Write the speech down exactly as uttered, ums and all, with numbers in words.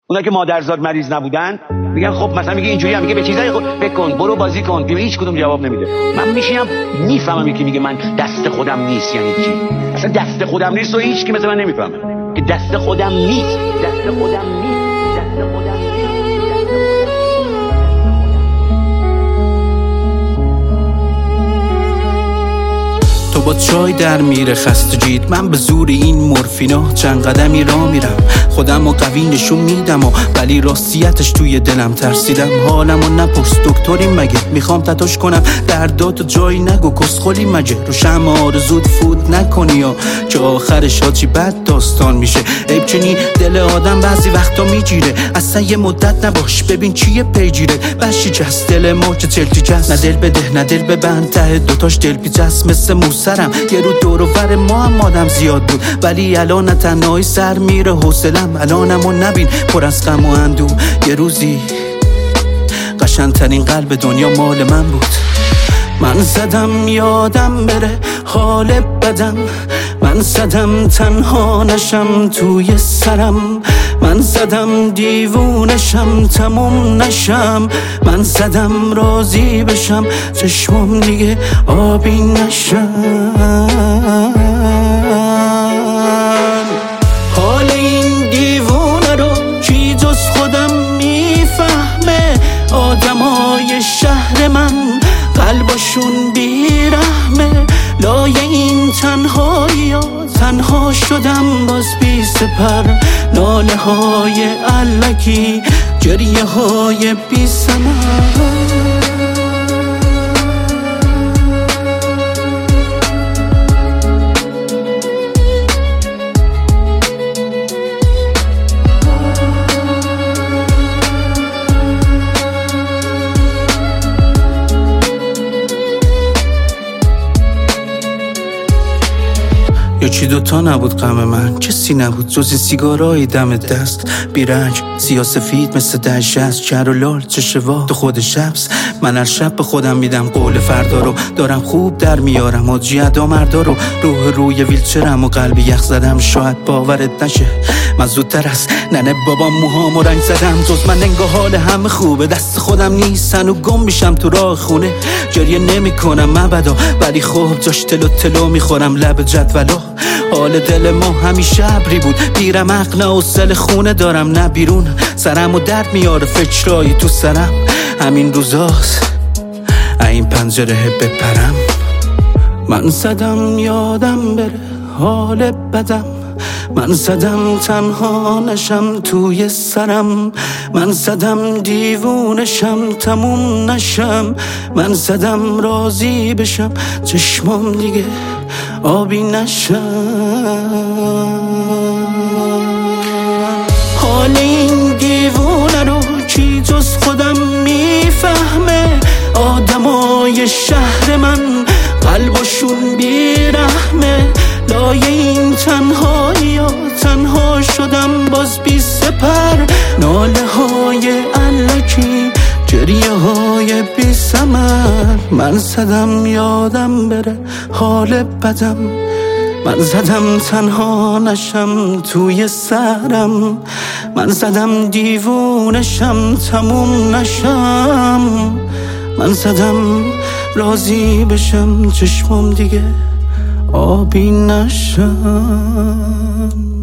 اونا که مادرزاد مریض نبودن میگن خب مثلا میگه اینجوری هم میگه به چیزای خب فکر کن، برو بازی کن، به هیچ کدوم جواب نمیده. من میشینم میفهمم یکی میگه من دست خودم نیست یعنی چی. اصلا دست خودم نیست و هیچ کی مثل من نمیفهمه که دست خودم نیست، دست خودم نیست، دست خودم نیست. تو با چای در میره خست و جید، من به زور این مورفینا چند قدمی را میرم، خودم و قوی نشون میدم و ولی راستیتش توی دلم ترسیدم. حالمو نپرس دکتری مگه، میخوام تتوش کنم درداتو جایی نگو، کسخلی مگه رو شمع آرزود فوت نکنی یا که آخرش ها چی بد داستان میشه. عیب چنی دل آدم بعضی وقتا میگیره، اصلا یه مدت نباش ببین چیه پیجیره. بشی جست دل ما که تلتی جست، نه دل بده نه دل ببند، ته دوتاش دل پیچست مثل موسرم. یه رو دور و بر ما هم آدم زیاد بود ولی الان تنهایی سر میره حوصلم. الانمو نبین پر از غم و اندوه، یه روزی قشنگترین قلب دنیا مال من بود. من زدم یادم بره حال بدم، من زدم تنها نشم توی سرم، من زدم دیوونشم تموم نشم، من زدم راضی بشم چشمم دیگه آبی نشم. حال این دیوونه رو کی جز خودم میفهمه، آدمای شهر من قلبشون بیرحمه. لای این تنهایی ها تنها شدم باز بی سپر، ناله های الکی گریه های بی ثمر. یکی دوتا نبود غم من، کسی نبود جز سیگارای دم دست، بیرنج سیاسفید مثل ده شست، چر و لال چشوا تو خود شبس. من هر شب به خودم میدم قول فردا رو دارم خوب در میارم، آجی ادا مردا رو روح روی ویلچرم و قلبی یخ زدم. شاید باورت نشه من زودتر از ننه بابام موهامو رنگ زدم، جز من انگار حال همه خوبه، دست خودم نیستن و گم میشم تو راه خونه. گریه نمی کنم مبدا ولی خوب جاش تلو تلو میخورم لب جدولو. حال دل ما همیشه ابری بود، بیرم عقل و سل خونه دارم نه بیرون، سرم و درد میاره فکرایی تو سرم. همین روزاست این پنجره بپرم، من زدم یادم بره حال بدم، من زدم تنها نشم توی سرم، من زدم دیوونشم تموم نشم، من زدم راضی بشم چشمام دیگه آبی نشم. حال این دیوونه رو کی جز خودم میفهمه، آدمای شهر من قلبشون بیرحمه. لای این تنهایی ها تنها شدم باز بی سپر، ناله های الکی گریه های بی ثمر. من زدم یادم بره حال بدم، من زدم تنها نشم توی سرم، من زدم دیوونشم تموم نشم، من زدم راضی بشم چشمم دیگه آبی نشم.